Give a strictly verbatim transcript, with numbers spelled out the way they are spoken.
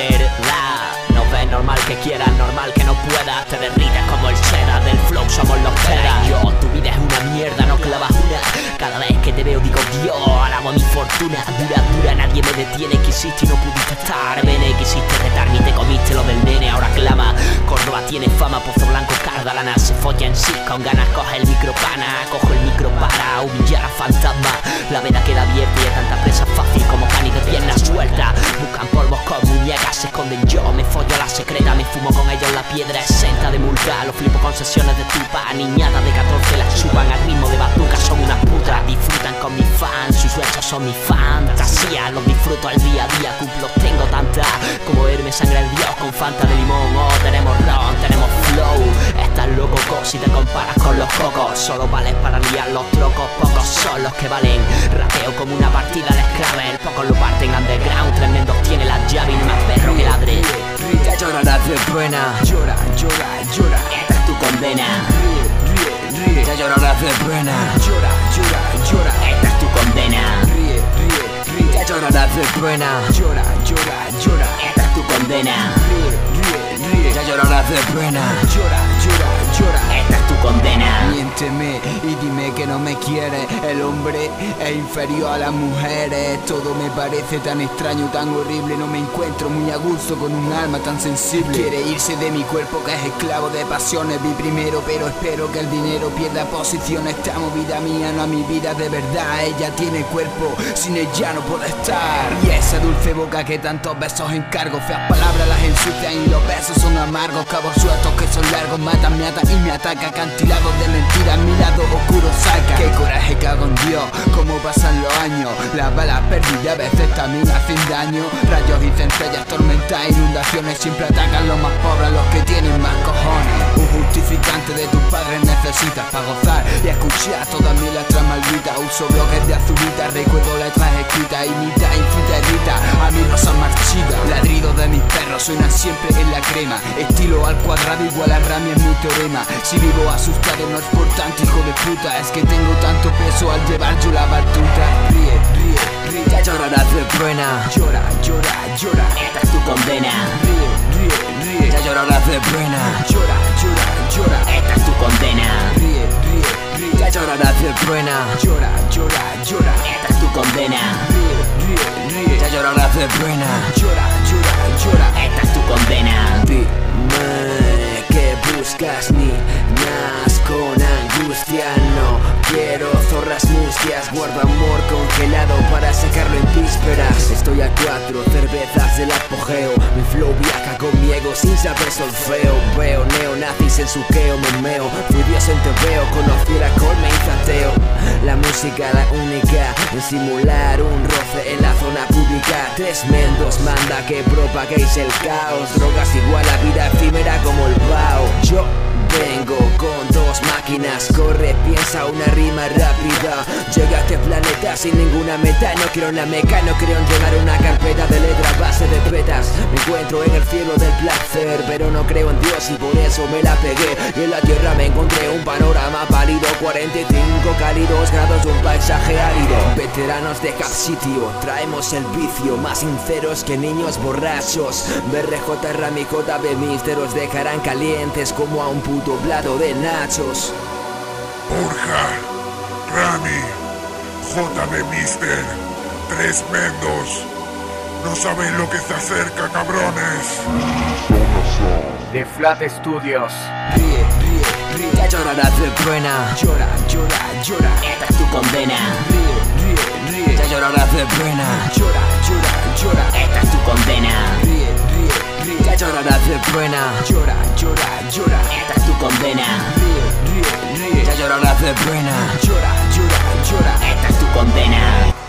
verdad. No ves normal que quieras, normal que no puedas. Te derrites como el cheddar, del flow somos los peras. Yo, tu vida es una mierda, no clavas una. Cada vez que te veo digo Dios, alabo a mi fortuna. Dura, dura, nadie me detiene. Quisiste y no pudiste estar, vene. Quisiste retarme y te comiste lo del nene. Ahora clama, Córdoba tiene fama. Pozo Blanco, Cardalana, se folla en sí. Con ganas coge el micro pana. Cojo el micro para humillar a fantasma. La veda queda abierta y es tanta presa fácil como canis de piernas sueltas. Buscan polvos con muñecas, se esconden. Yo me follo a la secreta, me fumo con ellos la piedra exenta de multa. Lo flipo con sesiones de tupa. Niñatas de catorce las chupan al ritmo de bazooka. Son unas putas, disfrutan con mis fans. Sus huesos son mi fantasía. Los disfruto al día a día, cumplo tengo tantas como verme sangre el dios con fanta de limón. Oh, tenemos ron, tenemos flow. Estás loco, co, si te comparas con los cocos. Solo vales para liar los trocos, pocos son los que valen. Rapeo como una partida de Scrabble. Pocos lo parten underground, tremendos tiene las llaves y más perro que ladre. Ya llorarás de pena. Llora, llora, llora. Esta es tu condena. Ríe, ríe. Ya llorarás de pena. Llora, llora, llora. Esta es tu condena. Ríe, ríe, ríe. Ya llorarás de pena. Llora, llora, llora. Esta es tu condena. Ríe, ríe, ríe. Ya llorarás de pena. Llora, llora, llora. Esta es tu condena. Miénteme y dime que no me quieres. El hombre es inferior a las mujeres. Todo me parece tan extraño, tan horrible. No me encuentro muy a gusto con un alma tan sensible. Quiere irse de mi cuerpo que es esclavo de pasiones. Vi primero pero espero que el dinero pierda posición. Esta movida mía no a mi vida de verdad. Ella tiene cuerpo, sin ella no puedo estar. Y esa dulce boca que tantos besos encargo. Feas palabras las ensucian y los besos son amargos. Cabos sueltos que son largos, matan, me atan y me ataca. Acantilados de mentiras, mi lado oscuro saca. Qué coraje cago en Dios, cómo pasan los años. Las balas perdidas a veces también hacen daño. Rayos y centellas, tormentas, inundaciones. Siempre atacan los más pobres, los que tienen más cojones. Un justificante de tus padres necesitas para gozar y escuchar todas mis letras malditas. Uso bloques de azulita, recuerdo letras escritas. Imita, incita, irrita a mi rosa marchita. Ladridos de mis perros suenan siempre en la crema. Estilo al cuadrado igual a Rami es mi teorema. Si vivo asustado no es por tanto hijo de puta. Es que tengo tanto peso al llevar yo la batuta. Ríe, ríe, ríe. Ya llorarás de pena. Llora, llora, llora. Esta es tu condena. Ríe, ríe, ríe. Ya llorarás de pena. Llora, llora, llora. Esta es tu condena. Ríe, ríe, ríe. Ya llorarás de pena. Llora, llora, llora. Esta es tu condena. Ríe, ríe, ríe. Ya llorarás de pena. Llora, llora, llora. Esta es tu condena. Dime que buscas niñas con angustia. No quiero zorras mustias. Guardo amor congelado para sacarlo en vísperas. Estoy a cuatro cervezas del apogeo. Mi flow viaja con mi ego sin saber solfeo. Veo neonazis en su queo, me meo. Fui Dios en te veo, conocí el alcohol, me hizo ateo. La música la única en simular un roce en la zona pública. Tres mendos manda que propaguéis el caos. Drogas igual a vida efímera como el vaho. Yo vengo con dos máquinas. Corre, piensa una rima rápida. Llega a este planeta sin ninguna meta. No quiero una meca, no creo en llenar una carpeta de letras base de petas. Me encuentro en el cielo del placer, pero no creo en Dios y por eso me la pegué. Y en la tierra me encontré un panorama pálido. Cuarenta y cinco cálidos grados, un paisaje árido. Veteranos de Cap Sitio, traemos el vicio. Más sinceros que niños borrachos. B R J, Rami, J B Mister os dejarán calientes como a un puto plato de nachos. Borja, Rami, J B Mister, tres mendos. No saben lo que se acerca, cabrones. The Flat Studios. Ríe, ríe, ríe. Ya llorarás de pena. Llora, llora, llora. Esta es tu condena. Ríe, ríe, ríe. Ya llorarás de pena. Llora, llora, llora. Esta es tu condena. Ríe, ríe, ríe. Ya llorarás de pena. Llora, llora, llora. Esta es tu condena. Ríe, ríe, ríe. Ya llorarás de pena. Llora, llora, llora. Esta es tu condena.